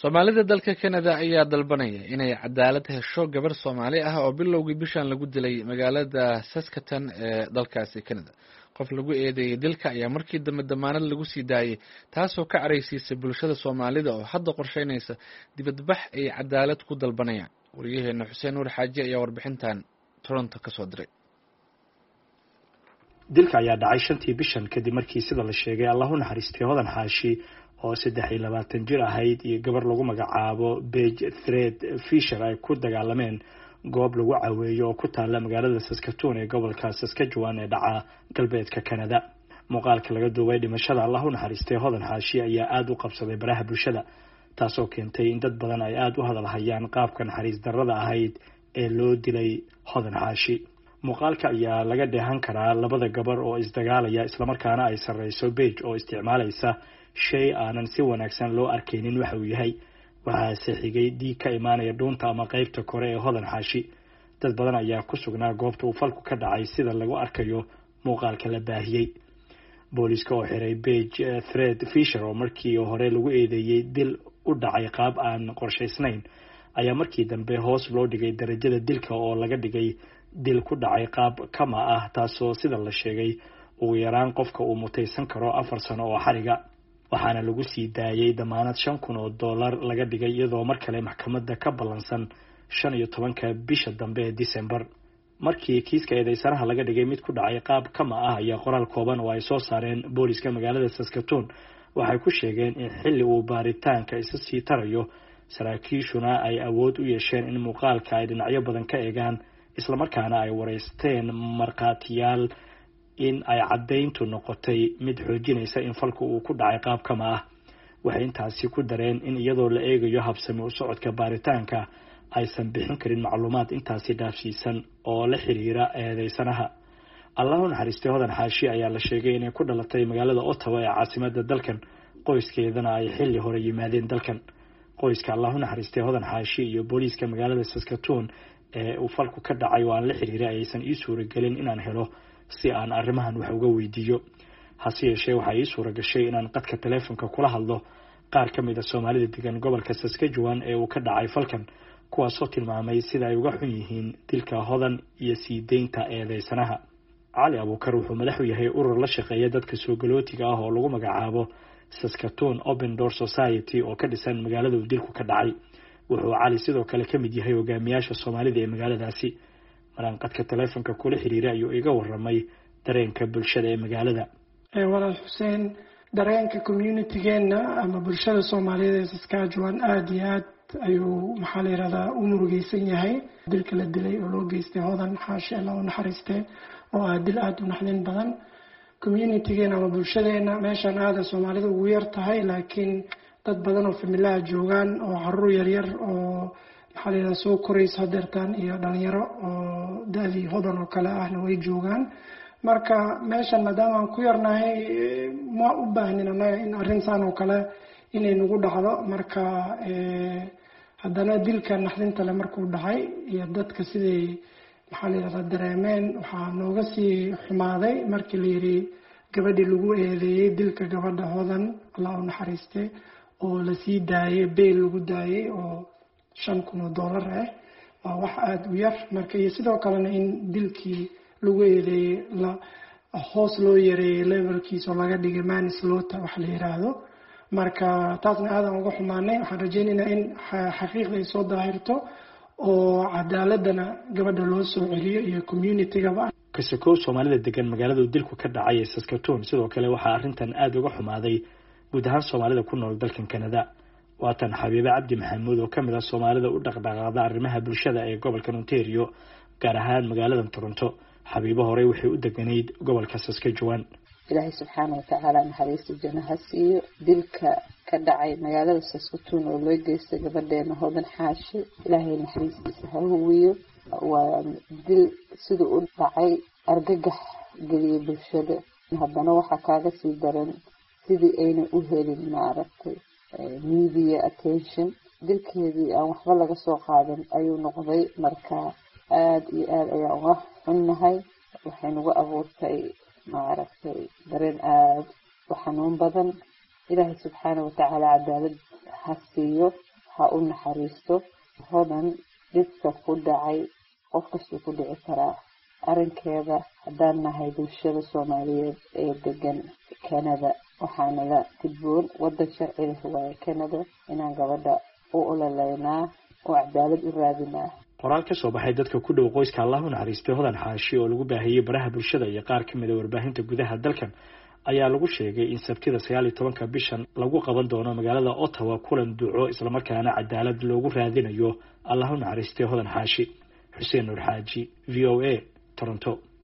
Soomaalida dalka Canada ayaa dalbanaya inay cadaalad hesho gabar Soomaali ah oo bilowgii bishan lagu dilay magaalada Saskatoon ee dalkaasi Canada. Qof lagu eedeeyay dilka ayaa markii dambe damaanad lagu sii daayay, taasoo ka careysiisay bulshada Soomaalida oo hadda qorsheynaysa dibadbax ay cadaalad ku dalbanayaan. Wariyaheena Xuseen Nuur Xaaji ayaa warbixintan Toronto ka soo diray. dilka ayaa dhacay 5tii bishan kadib markii sida la sheegay Allahu naxariistay Hodan Xaashi oo 23 jir ahayd iyo gabar lagu magacaabo Paige Thread Fisher ay ku dagaalameen goob lagu caweeyo oo ku taala magaalada Saskatoon ee gobolka Saskatchewan ee dhaca galbeedka Canada. Muuqaalka laga duubay dhimashada Allahu naxariistay Hodan Xaashi ayaa aad u qabsaday baraha bulshada, taasoo keentay in dad badan ay aad u hadalhayaan qaabka naxariis darrada ahayd ee loo dilay Hodan Xaashi. muuqaalka ayaa laga dheehan karaa labada gabar oo isdagaalaya isla markaana ay sareyso Paige oo isticmaalaysa shay aanan si wanaagsan loo arkaynin waxa uu yahay. waxaase xigay dhiig ka imaanaya dhuunta ama qaybta kore ee Hodan Xaashi. dad badan ayaa ku sugnaa goobta uu falku ka dhacay sida lagu arkayo muuqaalka la baahiyay. booliiska oo xiray Paige Thread Fisher oo markii hore lagu eedeeyay dil u dhacay qaab aan qorshaysnayn ayaa markii dambe hoos loo dhigay darajada dilka oo laga dhigay dil ku dhacay qaab kama ah, taasoo sida la sheegay ugu yaraan qofka uu mutaysan karo 4 sano oo xariga. waxaana lagu sii daayay damaanad $5,000 laga dhigay iyadoo mar kale maxkamadda ka ballansan 15 bisha dambe ee December. markii kiiska eedeysanaha laga dhigay mid ku dhacay qaab kama ah ayaa qoraal kooban oo ay soo saareen booliiska magaalada Saskatoon waxay ku sheegeen in xilli uu baaritaanka isa sii tarayo, saraakiishuna ay awood u yeesheen in muuqaalka ay dhinacyo badan ka eegaan isla markaana ay wareysteen markhaatiyaal in ay caddayntu noqotay mid xoojinaysa in falku uu ku dhacay qaab kama ah. waxay intaasi ku dareen in iyadoo la eegayo habsami u socodka baaritaanka aysan bixin karin macluumaad intaasi dhaafsiisan oo la xiriira eedeysanaha. Allahu naxariistay Hodan Xaashi ayaa la sheegay inay ku dhalatay magaalada Ottawa ee caasimadda dalkan, qoyskeedana ay xilli hore yimaadeen dalkan. qoyska Allahu naxariistay Hodan Xaashi iyo booliiska magaalada Saskatoon ee uu falku ka dhacay oo aan la xiriiray aysan ii suuragelin inaan helo si aan arrimahan wax uga weydiiyo. hase yeeshee waxaa ii suura gashay inaan qadka taleefanka kula hadlo qaar ka mid ah Soomaalida degan gobolka Saskatchewan ee uu ka dhacay falkan, kuwaasoo tilmaamay sida ay uga xun yihiin dilka Hodan iyo sii deynta eedeysanaha. Cali Abuukar wuxuu madax u yahay urur la shaqeeya dadka soo galootiga ah oo lagu magacaabo Saskatoon Open Door Society oo ka dhisan magaalada uu dilku ka dhacay. wuxuu Cali sidoo kale ka mid yahay hogaamiyaasha Soomaalida ee magaaladaasi. maraan qadka taleefanka kula xiriiray ayuu iga warramay dareenka bulshada ee magaalada. walaal Xuseen, dareenka community-geena ama bulshada Soomaaliyeed ee Saskatchewan aad iyo aad ayuu maxaa la yiraahdaa u murugaysan yahay dilka la dilay oo loo geystay Hodan Xaashi. Allahu naxariistay oo ah dil aad u naxdin badan. community-geena ama bulshadeena meeshan aad Soomaalida ugu yar tahay, laakiin dad badan oo familia joogaan oo carruur yar yar oo maxaa la yiraahdaa soo koraysa hadeertaan iyo dhalinyaro oo daadii Hodan oo kale ahna way joogaan. marka meeshan maadaama aan ku yarnahay ma u baahnin anaga in arrintan oo kale inay nagu dhacdo. marka haddana dilka naxdinta le markuu dhacay iyo dadka siday maxaa la yiraahdaa dareemeen, waxaa nooga sii xumaaday markii la yiri gabadhii lagu eedeeyay dilka gabadha Hodan Allahu naxariistay oo la sii daayay beel lagu daayay oo $5,000 ah. waa wax aad u yar. marka iyo sidoo kalena in dilkii lagu eedeeyay la hoos loo yareeyay levelkiisa oo laga dhigay manslaughter wax la yiraahdo. marka taasna aad aan uga xumaanay. waxaan rajaynaynaa in xaqiiqda ay soo daahirto oo cadaaladana gabadha loo soo celiyo iyo community-gaba. kasakoo Soomaalida degan magaalada uu dilku ka dhacay ee Saskatoon sidoo kale waxaa arrintan aad uga xumaaday guud ahaan Soomaalida ku nool dalkan Canada. waatan Xabiibe Cabdi Maxamuud oo ka mid ah Soomaalida u dhaqdhaqaaqda arrimaha bulshada ee gobolka Ontario, gaar ahaan magaalada Toronto. Xabiibe hore waxay u deganayd gobolka Saskatchewan. Ilaahay subxaanahu wa ta'aala naxariista jannaha siiyo. dilka ka dhacay magaalada Saskatoon oo loo geystay gabadheena Hodan Xaashi, Ilaahay naxariistiisa ha huwiyo. waa dil sidoo u dhacay argagax geliyay bulshada. haddana waxaa kaaga sii daran sidii ayna u helin maaragtay media attention. dilkeedii aan waxba laga soo qaadan ayuu noqday. marka aad iyo aad ayaan uga xunnahay. waxay nagu abuurtay maaragtay dareen aad u xanuun badan. ilaahay subxaanahu wa ta'aala cadaalad ha siiyo ha u naxariisto. hodan dhibka ku dhacay qof kastuu ku dhici karaa. arrinkeeda haddaan nahay bulshada soomaaliyeed ee degan Canada waxaana la gudboon waddan sharci leh waaye Canada inaan gabadha u ololeynaa oo cadaalad u raadinaa. qoraal ka soo baxay dadka ku dhow qoyska Allah u naxariistay hodan xaashi oo lagu baahiyay baraha bulshada iyo qaar ka mid ah warbaahinta gudaha dalkan ayaa lagu sheegay in sabtida 19 bishan lagu qaban doono magaalada Ottawa kulan duco isla markaana cadaalad loogu raadinayo Allah u naxariistay hodan xaashi. Xuseen Nur Xaaji, VOA, Toronto.